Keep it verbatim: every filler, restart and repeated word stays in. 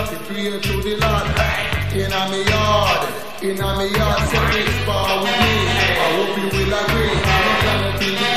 to pray to the Lord. In a me yard, in a me yard, say this far with me. I hope you will agree. I'm trying to